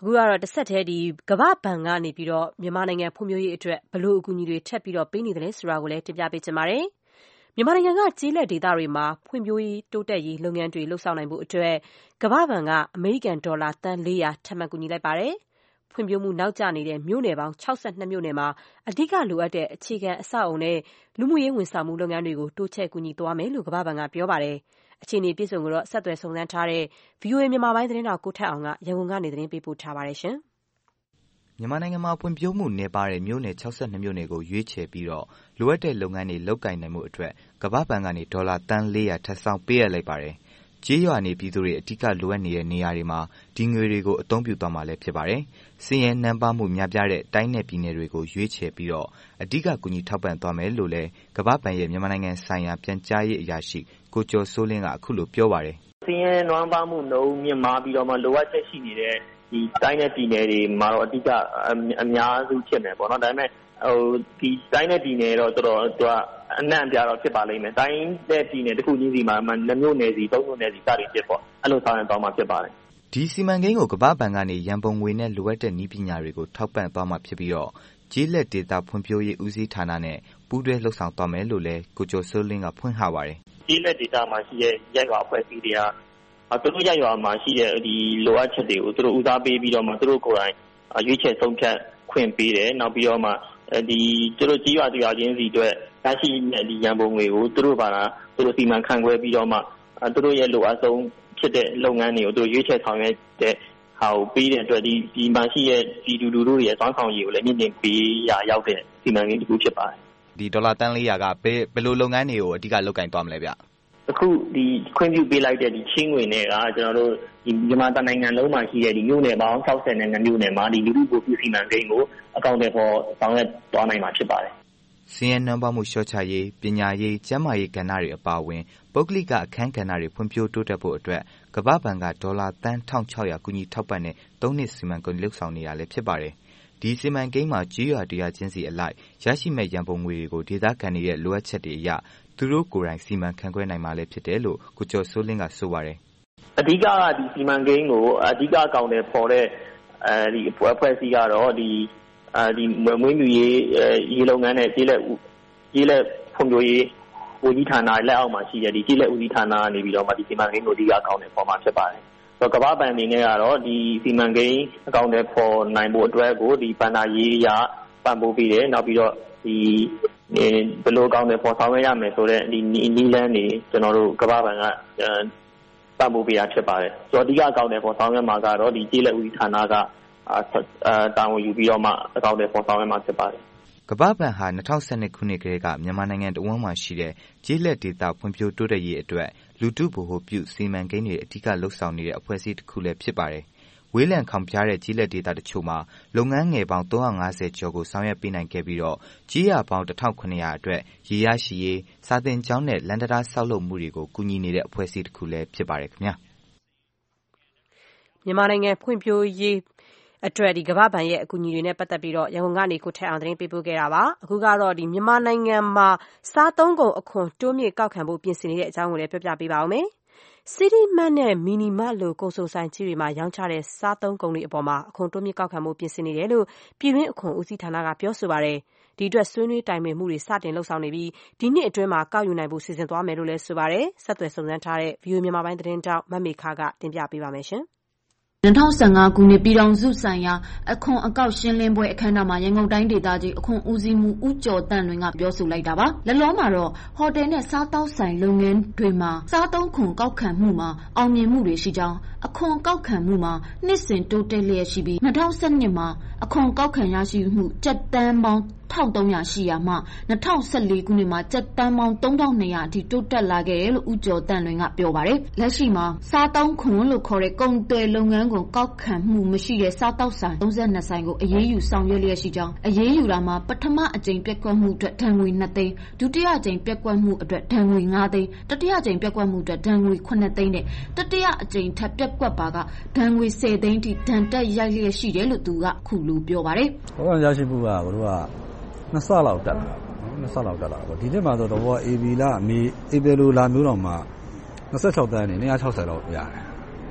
အခုကတော့တစ်ဆက်တည်းကမ္ဘာ့ဘဏ်ကနေပြီးတော့မြန်မာနိုင်ငံဖွံ့ဖြိုးရေးအတွက်ဘယ်လိုအကူအညီတွေထပ်ပြီးတော့ပေးနေတယ်လဲဆိုတာကိုလည်းတင်ပြပေးချင်ပါတယ်။မြန်မာနိုင်ငံကကျေးလက်ဒေသတွေမှာဖွံ့ဖြိုးရေးတိုးတက်ရေးလုပ်ငန်းတွေလှုပ်ဆောင်နိုင်ဖို့အတွက်ကမ္ဘာ့ဘဏ်ကအမေရိကန်ဒေါ်လာသန်း400ထပ်မံကူညီလိုက်ပါတယ်။ဖွံ့ဖြိုးမှုနောက်ကျနေတဲ့မြို့နယ်ပေါင်း62မြို့နယ်မှာအဓိကလိုအပ်တဲ့အခြေခံအဆောက်အအုံနဲ့လူမှုရေးဝန်ဆောင်မှုလုပ်ငန်းတွေကိုတိုးချဲ့ကူညီသွားမယ်လို့ကမ္ဘာ့ဘဏ်ကပြောပါတယ်။အခြေအနေပြည့်စုံကိုတော့ဆက်သွယ်စုံစမ်းထားတဲ့ VOA မြန်မာပိုင်းသတင်းတောက်ကိုထက်အောင်ကရန်ကုန်ကနေသတင်းပေးပို့ထားပါတယ်ရှင်။မြန်မာနိုင်ငံမှာဖွံ့ဖြိုးမှုနည်းပါးတဲ့မြို့နယ်62မြို့နယ်ကိုရွေးချယ်ပြီးတော့လိုအပ်တဲ့လုပ်ငန်းတွေလုပ်ကိုင်နိုင်မှုအတွက်ကမ္ဘာ့ဘဏ်ကနေဒေါ်လာသန်း400ထပ်ဆောင်ပေးရလိုက်ပါတယ်။ကျေးရွာနေပြည်သူတွေအဓိကလိုအပ်နေတဲ့နေရာတွေမှာဒီငွေတွေကိုအသုံးပြုသွားမှာလည်းဖြစ်ပါတယ်။စည်ရဲနှမ်းပါမှုများပြားတဲ့တိုင်းနယ်ပြည်နယ်တွေကိုရွေးချယ်ပြီးတော့အဓိကကူညီထောက်ပံ့သွားမယ်လို့လည်းကမ္ဘာ့ဘဏ်ရဲ့မြန်မာနိုင်ငံဆိုင်ရာပြန်ကြားရေးအရာရှိကိုကျော်စိုးလင်းကအခုလိုပြောပါတယ်။စည်ရဲနှမ်းပါမှုနှုန်းမြင့်မားပြီးတော့မှလိုအပ်ချက်ရှိနေတဲ့ဒီတိုင်းနယ်ပြည်နယ်တွေမှာတော့အဓိကအများစုဖြစ်မယ်ပေါ့နော်။ဒါပေမဲ့ဒီတိုင်းနယ်ပြည်နယ်တော့တော်တော်သူကအနှံ့ပြတော့ဖြစ်ပါလိမ့်မယ်။တိုင်းနယ်ပြည်နယ်တစ်ခုချင်းစီမှာ2မြို့နယ်စီ3မြို့နယ်စီစသည်ဖြစ်ပေါ့။အဲ့လိုဆောင်ရွက်သွားမှာဖြစ်ပါတယ်။ဒီစီမံကိန်းကိုကမ္ဘာ့ဘဏ်ကနေရန်ပုံငွေနဲ့လိုအပ်တဲ့နည်းပညာတွေကိုထောက်ပံ့သွားမှာဖြစ်ပြီးတော့ကျေးလက်ဒေသဖွံ့ဖြိုးရေးဦးစီးဌာနနဲ့ပူးတွဲလှုပ်ဆောင်သွားမယ်လို့လည်းကိုကျော်စိုးလင်းကဖွင့်ဟပါတယ်။ကျေးလက်ဒေသမှာရှိတဲ့ရပ်ရွာအဖွဲ့အစည်းတွေကသူတို့ရပ်ရွာမှာရှိတဲ့ဒီလိုအပ်ချက်တွေကိုသူတို့ဦးစားပေးပြီးတော့မှသူတို့ကိုယ်တိုင်ရွေးချယ်ဆုံးဖြတ်ခွင့်ပေးတယ်။နောက်ပြီးတော့မှဒီသူတို့ကြီးရွာချင်းစီအတွက်ရရှိတဲ့ဒီရန်ပုံငွေကိုသူတို့ဘာသာသူတို့စီမံခန့်ခွဲပြီးတော့မှသူတို့ရဲ့လိုအပ်ဆုံးဖြစ်တဲ့လုပ်ငန်းတွေကိုသူတို့ရွေးချယ်ဆောင်ရွက်တဲ့ဟာကိုပေးတဲ့အတွက်ဒီမှာရှိတဲ့ပြည်သူလူထုတွေရဲ့စောင့်ဆောင်ရေးကိုလည်းမြင့်တင်ပေးရရောက်တဲ့စီမံကိန်းတစ်ခုဖြစ်ပါတယ်။ဒီဒေါ်လာသန်း400ကဘယ်လိုလုပ်ငန်းတွေကိုအဓိကလုပ်ကိုင်သွားမလဲဗျ။အခုဒီခွင့်ပြုပေးလိုက်တဲ့ဒီချင်းငွေနဲ့ကကျွန်တော်တို့ဒီမြန်မာနိုင်ငံလုံးမှာရှိတဲ့ဒီမြို့နယ်ပေါင်း62မြို့နယ်မှာဒီလူထုကိုပြုစီမံကိန်းကိုအကောင့်တွေပေါ်ဆောင်ရွက်သွားနိုင်မှာဖြစ်ပါတယ်။စည်ရဲနှမ်းပါမှုလျှော့ချရေးပညာရေးကျန်းမာရေးကဏ္ဍတွေအပါအဝင်ပုဂ္ဂလိကအခန်းကဏ္ဍတွေဖွံ့ဖြိုးတိုးတက်ဖို့အတွက်ကမ္ဘာ့ဘဏ်ကဒေါ်လာသန်း1600ကူညီထောက်ပံ့တဲ့3နှစ်စီမံကိန်းလှုပ်ဆောင်နေတာလည်းဖြစ်ပါတယ်။ဒီစီမံကိန်းမှာကျေးရွာတရားချင်းစီအလိုက်ရရှိမဲ့ရန်ပုံငွေတွေကိုဒေသခံတွေရဲ့လိုအပ်ချက်တွေအရသူတို့ကိုယ်တိုင်စီမံခန့်ခွဲနိုင်မှာလည်းဖြစ်တယ်လို့ကိုကျော်စိုးလင်းကဆိုပါတယ်။အဓိကဒီစီမံကိန်းကိုအဓိကအကောင့်တွေပေါ်တဲ့ဒီအဖွဲ့အစည်းကတော့ဒီမွေးမြူရေးလုပ်ငန်းနဲ့ကျေးလက်ဖွံ့ဖြိုးရေးဝန်ကြီးဌာနလက်အောက်မှာရှိတဲ့ဒီကျေးလက်ဦးစီးဌာနကနေပြီးတော့မှဒီစီမံကိန်းကိုအဓိကအကောင့်တွေပေါ်မှာဖြစ်ပါတယ်။ဆိုတော့ကမ္ဘာ့ဘဏ်အနေနဲ့ကတော့ဒီစီမံကိန်းအကောင့်တွေပေါ်နိုင်ဖို့အတွက်ကိုဒီဘဏ္ဍာရေးရပံ့ပိုးပေးတယ်။နောက်ပြီးတော့ဒီဘယ်လိုအကောင့်တွေပေါ်ဆောင်ရွက်ရမယ်ဆိုတဲ့ဒီနီးလန်းတွေကျွန်တော်တို့ကမ္ဘာ့ဘဏ်ကပံ့ပိုးပေးရဖြစ်ပါတယ်။ဆိုတော့အဓိကအကောင့်တွေပေါ်ဆောင်ရွက်မှာကတော့ဒီကျေးလက်ဦးစီးဌာနကတာဝန်ယူပြီးတော့မှအကောင့်တွေပေါ်ဆောင်ရွက်မှာဖြစ်ပါတယ်ကမ္ဘာ့ဘဏ်ဟာ2012ခုနှစ်ကတည်းကမြန်မာနိုင်ငံတဝန်းမှာရှိတဲ့ကျေးလက်ဒေသဖွံ့ဖြိုးတိုးတက်ရေးအတွက်လူထုဗဟိုပြုစီမံကိန်းတွေအဓိကလှုပ်ဆောင်နေတဲ့အဖွဲ့အစည်းတစ်ခုလည်းဖြစ်ပါတယ်။ဝေးလံခေါင်ဖျားတဲ့ကျေးလက်ဒေသတချို့မှာလုပ်ငန်းငယ်ပေါင်း350ကျော်ကိုဆောင်ရွက်ပေးနိုင်ခဲ့ပြီးတော့ကျေးရွာပေါင်း1900အတွက်ရေရရှိရေးစာသင်ကျောင်းနဲ့လမ်းတံတားဆောက်လုပ်မှုတွေကိုကူညီနေတဲ့အဖွဲ့အစည်းတစ်ခုလည်းဖြစ်ပါတယ်ခင်ဗျာ။မြန်မာနိုင်ငံဖွံ့ဖြိုးရေးအတွက်ကမ္ဘာ့ဘဏ်ရဲ့အကူအညီတွေနဲ့ပတ်သက်ပြီးတော့ရန်ကုန်ကနေကိုထက်အောင်သတင်းပေးပို့ခဲ့တာပါအခုကတော့မြန်မာနိုင်ငံမှာစားသုံးကုန်အခွန်တိုးမြင့်ကောက်ခံဖို့ပြင်ဆင်နေတဲ့အကြောင်းကိုလည်းပြောပြပေးပါဦးမယ်စီတီမတ်နဲ့မီနီမတ်လိုကုန်စုံဆိုင်ကြီးတွေမှာရောင်းချတဲ့စားသုံးကုန်တွေအပေါ်မှာအခွန်တိုးမြင့်ကောက်ခံဖို့ပြင်ဆင်နေတယ်လို့ပြည်တွင်းအခွန်ဦးစီးဌာနကပြောဆိုပါတယ်ဒီအတွက်ဆွေးနွေးတိုင်ပင်မှုတွေစတင်လှုပ်ဆောင်နေပြီးဒီနှစ်အတွင်းမှာကောက်ယူနိုင်ဖို့စီစဉ်သွားမယ်လို့လည်းဆိုပါတယ်ဆက်သွယ်စုံစမ်းထားတဲ့ VOA မြန်မာပိုင်းသတင်းတောက်မမေခကတင်ပြပေးပါမယ်ရှင် 2015ခုနှစ်ပြည်ထောင်စုဆိုင်ရာအခွန်အကောက်ရှင်းလင်းပွဲအခမ်းအနားမှာရန်ကုန်တိုင်းဒေသကြီးအခွန်ဦးစီးမှုဦးကျော်တန့်လွင်ကပြောဆိုလိုက်တာပါ။လက်လောမှာတော့ဟိုတယ်နဲ့စားတောက်ဆိုင်လုပ်ငန်းတွေမှာစားသုံးခွန်ကောက်ခံမှုမှာအောင်မြင်မှုတွေရှိကြောင်းအခွန်ကောက်ခံမှုမှာနှစ်စဉ်တိုးတက်လျက်ရှိပြီး2012မှာအခွန်ကောက်ခံရရှိမှုကျပ်တန်းပေါင်း1300ရှိရာမှ2014ခုနှစ်မှာကျပ်တန်းပေါင်း3200အထိတိုးတက်လာခဲ့တယ်လို့ဦးကျော်တန့်လွင်ကပြောပါတယ်။လက်ရှိမှာစားသုံးခွန်လို့ခေါ်တဲ့ကုန်သွယ်လုပ်ငန်းကိုကောက်ခံမှုမရှိတဲ့စားတောက်ဆိုင်32ဆိုင်ကိုအရေးယူဆောင်ရွက်လျက်ရှိကြောင်းအရေးယူတာမှာပထမအကြိမ်ပြက်ကွက်မှုအတွက်ဒဏ်ငွေ2သိန်းဒုတိယအကြိမ်ပြက်ကွက်မှုအတွက်ဒဏ်ငွေ5သိန်းတတိယအကြိမ်ပြက်ကွက်မှုအတွက်ဒဏ်ငွေ9သိန်းနဲ့တတိယအကြိမ်ထပ်ပြက်ကွက်ပါကဒဏ်ငွေ10သိန်းထိဒဏ်တက်ရိုက်လျက်ရှိတယ်လို့သူကခုလိုပြောပါတယ်။ဘောကရရှိမှုကတို့က2ဆလောက်တက်လာနော်2ဆလောက်တက်လာပေါ့ဒီနှစ်မှာဆိုတော့ဘော AB လမေ April လိုလာမျိုးတော့မှ26တန်းနဲ့260လောက်ရတယ်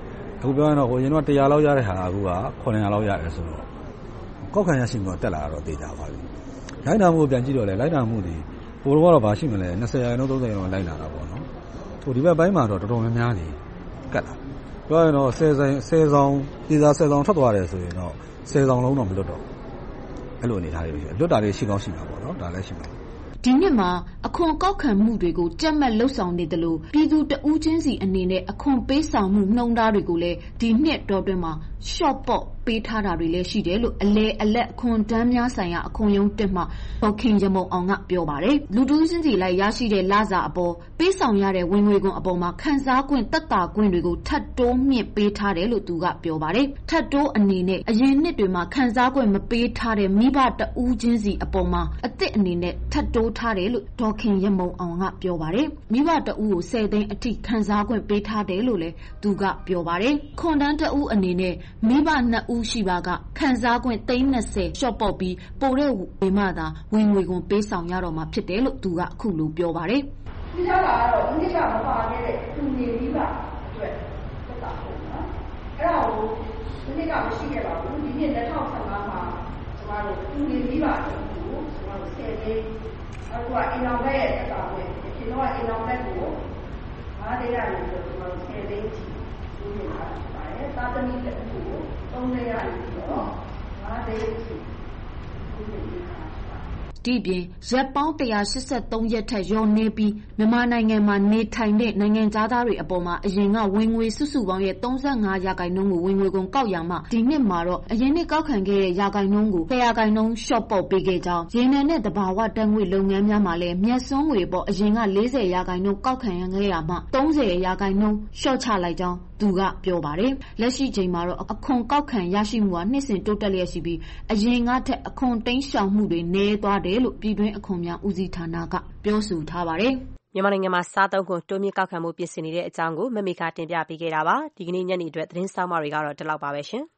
အခုပြောရင်တော့ဟိုရင်တော့100လောက်ရတဲ့ဟာအခုက900လောက်ရတယ်ဆိုတော့ကောက်ခံရရှိမှုတက်လာတော့သိကြပါပြီလိုက်နာမှုပြန်ကြည့်တော့လေလိုက်နာမှုဒီဟိုတော့ဘာရှိမလဲ20ရာခိုင်နှုန်း30ရာခိုင်နှုန်းလိုက်လာတာပေါ့နော်ဟိုဒီဘက်ပိုင်းမှာတော့တော်တော်များများကြီးကတ်လာပြောရင်တော့10ဆောင်ဒီစား10ဆောင်ထွက်သွားတယ်ဆိုရင်တော့10ဆောင်လုံးတော့မလွတ်တော့အဲ့လိုအနေထားတွေလွတ်တာတွေရှိကောင်းရှိမှာပေါ့နော်ဒါလည်းရှိမှာဒီနှစ်မှာအခွန်ကောက်ခံမှုတွေကိုကြက်မှတ်လှုပ်ဆောင်နေတယ်လို့ပြည်သူတဦးချင်းစီအနေနဲ့အခွန်ပေးဆောင်မှုနှုန်းထားတွေကိုလည်းဒီနှစ်တော်တွင်မှာ short ပေါ့ပေးထားတာတွေလည်းရှိတယ်လို့အလဲအလက်အခွန်တန်းများဆိုင်ရာအခွန်ရုံးတက်မှဒေါ်ခင်ရမုံအောင်ကပြောပါတယ်လူတဦးချင်းစီလိုက်ရရှိတဲ့လစာအပေါ်ပေးဆောင်ရတဲ့ဝင်ငွေခွန်အပေါ်မှာခန်းစားခွင့်တက်တာခွင့်တွေကိုထပ်တိုးမြင့်ပေးထားတယ်လို့သူကပြောပါတယ်ထပ်တိုးအနေနဲ့အရင်နှစ်တွေမှာခန်းစားခွင့်မပေးထားတဲ့မိဘတဦးချင်းစီအပေါ်မှာအသစ်အနေနဲ့ထပ်တိုးထားတယ်လို့ဒေါ်ခင်ရမုံအောင်ကပြောပါတယ်မိဘတဦးကို10သိန်းအထိခန်းစားခွင့်ပေးထားတယ်လို့လည်းသူကပြောပါတယ်ခွန်တန်းတဦးအနေနဲ့မိဘ2ဦးရှိပါကခန်းစားခွင့်30ရှော့ပေါ့ပြီးပိုတဲ့ဝေမသာဝင်ငွေခွန်ပေးဆောင်ရတော့မှာဖြစ်တယ်လို့သူကအခုလိုပြောပါတယ်ဒီကကတော့ဒီကမပါခဲ့တဲ့သူနေမိဘအတွက်သက်သာဖို့နော်အဲ့ဒါကိုဒီကမရှိခဲ့ပါဘူးဒီနှစ်2015မှာကျွန်တော်တို့သူနေမိဘအတွက်ကိုကျွန်တော်တို့10သိန်းအခုကအင်အောင်ဘက်ရဲ့သက်သာခွင့်ဒီတော့အင်အောင်ဘက်ကို5သိန်းရတယ်ဆိုတော့ကျွန်တော်တို့10သိန်းချီဒီနေ့ပါပါတယ်သာသမီတစ်ခုကို3သိန်းရတယ်ဆိုတော့5သိန်းချီဒီနေ့ဒီပြင်ရက်ပေါင်း183ရက်ထက်ရောနေပြီးမြန်မာနိုင်ငံမှာနေထိုင်တဲ့နိုင်ငံသားတွေအပေါ်မှာအရင်ကဝင်ငွေစုစုပေါင်းရဲ့35ရာခိုင်နှုန်းကိုဝင်ငွေကုန်ကောက်ရမှဒီနှစ်မှာတော့အရင်နှစ်ကောက်ခံခဲ့တဲ့ရာခိုင်နှုန်းကို100ရာခိုင်နှုန်းရှော့ပေါ့ပေးခဲ့ကြောင်းရေနံနဲ့တဘာဝတန်ငွေလုပ်ငန်းများမှာလည်းမြတ်စွန်းငွေပေါ်အရင်က40ရာခိုင်နှုန်းကောက်ခံရခဲ့ရမှ30ရာခိုင်နှုန်းရှော့ချလိုက်ကြောင်းသူကပြောပါတယ်လက်ရှိချိန်မှာတော့အခွန်ကောက်ခံရရှိမှုဟာနှစ်စဉ်တိုးတက်လျက်ရှိပြီးအရင်ကထက်အခွန်တိန်းရှောင်မှုတွေနည်းသွားတယ်လို့ပြည်တွင်းအခွန်များဦးစီးဌာနကပြောဆိုထားပါတယ်မြန်မာနိုင်ငံမှာစားသုံးခွန်တိုးမြင့်ကောက်ခံမှုပြင်ဆင်နေတဲ့အကြောင်းကိုမမေခတင်ပြပေးခဲ့တာပါဒီကနေ့ညနေအတွက်သတင်းဆောင်မတွေကတော့ဒီလောက်ပါပဲရှင်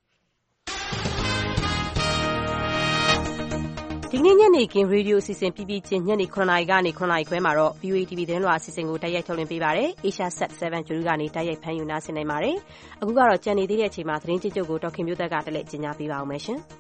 ဒီနေ့ညနေခင်းရေဒီယိုအစီအစဉ်ပြီးချင်းညနေ9:00 နာရီကနေ9:00 နာရီခွဲမှာတော့ VOA TV သတင်းလွှာအစီအစဉ်ကိုတိုက်ရိုက်ထုတ်လွှင့်ပေးပါတယ်။ Asia Sat 7 June ကနေတိုက်ရိုက်ဖမ်းယူနားဆင်နိုင်ပါတယ်။အခုကတော့ကြံနေသေးတဲ့အချိန်မှာသတင်းကြိုကိုဒေါက်ခင်မျိုးသက်ကတက်လက်ကြီးညာပေးပါအောင်မယ်ရှင်။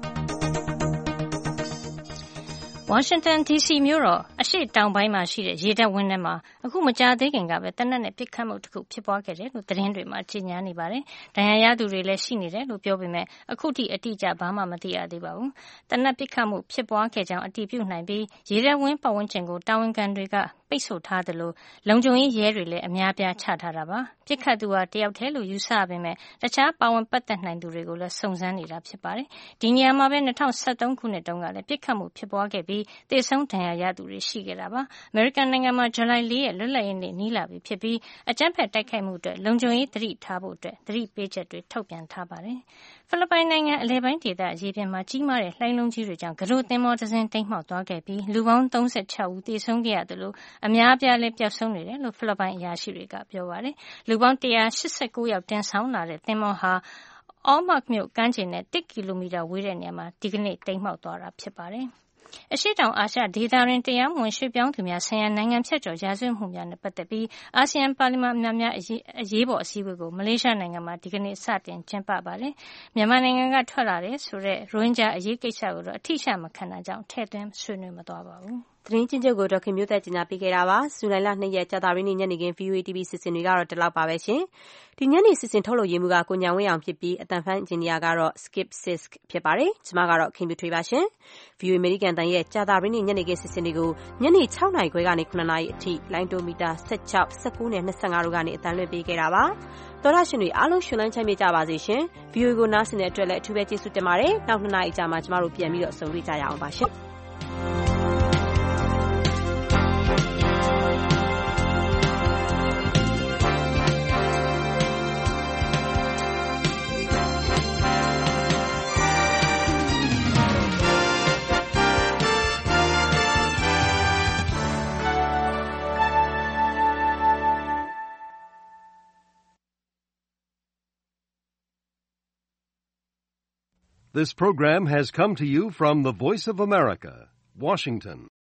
Washington DC မြို့တော်အရှေ့တောင်ပိုင်းမှာရှိတဲ့ရေတပ်ဝင်းထဲမှာအခုမကြာသေးခင်ကပဲတနက်နဲ့ပစ်ခတ်မှုတစ်ခုဖြစ်ပွားခဲ့တယ်လို့သတင်းတွေမှာကြေညာနေပါတယ်။ဒဏ်ရာရသူတွေလည်းရှိနေတယ်လို့ပြောပေမဲ့အခုထိအတိအကျဘာမှမသိရသေးပါဘူး။တနက်ပစ်ခတ်မှုဖြစ်ပွားခဲ့ကြောင်းအတည်ပြုနိုင်ပြီးရေတပ်ဝင်းပတ်ဝန်းကျင်ကိုတာဝန်ခံတွေကပိတ်ဆို့ထားသလိုလုံခြုံရေးရဲတွေလည်းအများပြားချထားတာပါ။ပစ်ခတ်သူဟာတယောက်တည်းလို့ယူဆပေမဲ့တခြားပါဝင်ပတ်သက်နိုင်သူတွေကိုလည်းစုံစမ်းနေတာဖြစ်ပါတယ်။ဒီနေရာမှာပဲ2013ခုနှစ်တုန်းကလည်းပစ်ခတ်မှုဖြစ်ပွားခဲ့ပြီးသေဆုံးဒဏ်ရာရသူတွေရှိခဲ့တာပါ။အမေရိကန်နိုင်ငံမှာဇူလိုင်4ရက်လွတ်လပ်ရေးနေ့နီးလာပြီဖြစ်ပြီးအကြမ်းဖက်တိုက်ခိုက်မှုအတွက်လုံခြုံရေးသတိထားဖို့သတိပေးချက်တွေထုတ်ပြန်ထားပါတယ်။ဖိလစ်ပိုင်နိုင်ငံအလယ်ပိုင်းဒေသရေပြင်မှာကြီးမားတဲ့လှိုင်းလုံးကြီးတွေကြောင့်ကရိုသင်္ဘောတစ်စင်းတိမ်းမှောက်သွားခဲ့ပြီးလူပေါင်း36ဦးသေဆုံးခဲ့ရတယ်လို့အများအပြားလည်းပျောက်ဆုံးနေတယ်လို့ဖိလစ်ပိုင်အရာရှိတွေကပြောပါတယ်။လူပေါင်း189ယောက်တင်ဆောင်လာတဲ့သင်္ဘောဟာOrmoc မြို့ကမ်းခြေနဲ့1ကီလိုမီတာဝေးတဲ့နေရာမှာဒီကနေ့တိမ်းမှောက်သွားတာဖြစ်ပါတယ်။အရှေ့တောင်အာရှဒေသတွင်တရားမဝင်ရွှေ့ပြောင်းသူများဆိုင်ရာနိုင်ငံဖြတ်ကျော်ရာဇဝတ်မှုများနဲ့ပတ်သက်ပြီးအာဆီယံပါလီမန်များအရေးပေါ်အစည်းအဝေးကိုမလေးရှားနိုင်ငံမှာဒီကနေ့စတင်ကျင်းပပါတယ်။မြန်မာနိုင်ငံကထွက်လာတဲ့ဆိုတဲ့ရိုဟင်ဂျာအရေးကိစ္စကိုတော့အထိရှမခံတာကြောင့်ထည့်သွင်းဆွေးနွေးမသွားပါဘူး။သတင်းချင်းချုပ်ကိုဒေါက်ခင်မျိုးသက်ကြီးညာပေးခဲ့တာပါ။ဇူလိုင်လ2ရက်ကြာသပတေးနေ့ညနေခင်း VOA TV စီစဉ်တွေကတော့ဒီလောက်ပါပဲရှင်။ဒီညနေစီစဉ်ထုတ်လုပ်ရေးမှုကကိုညာဝင်းအောင်ဖြစ်ပြီးအတန်ဖိုင်းအင်ဂျင်နီယာကတော့ Skip Sisk ဖြစ်ပါတယ်။ကျွန်မကတော့ခင်ပြထွေးပါရှင်။ VOA American တန်ရဲ့ကြာသပတေးနေ့ညနေခင်းစီစဉ်တွေကိုညနေ6နာရီခွဲကနေ9နာရီအထိလိုင်းတိုမီတာ16 19နဲ့25တို့ကနေအတန်လွှင့်ပေးခဲ့တာပါ။သောရရှင်တွေအားလုံးရှင်လန်းချမ်းမြေ့ကြပါစေရှင်။ VOA ကိုနားဆင်တဲ့အတွက်လည်းအထူးပဲကျေးဇူးတင်ပါတယ်။နောက်2နာရီကြာမှကျမတို့ပြန်ပြီးတော့ဆုံတွေ့ကြရအောင်ပါရှင်။ This program has come to you from the Voice of America, Washington.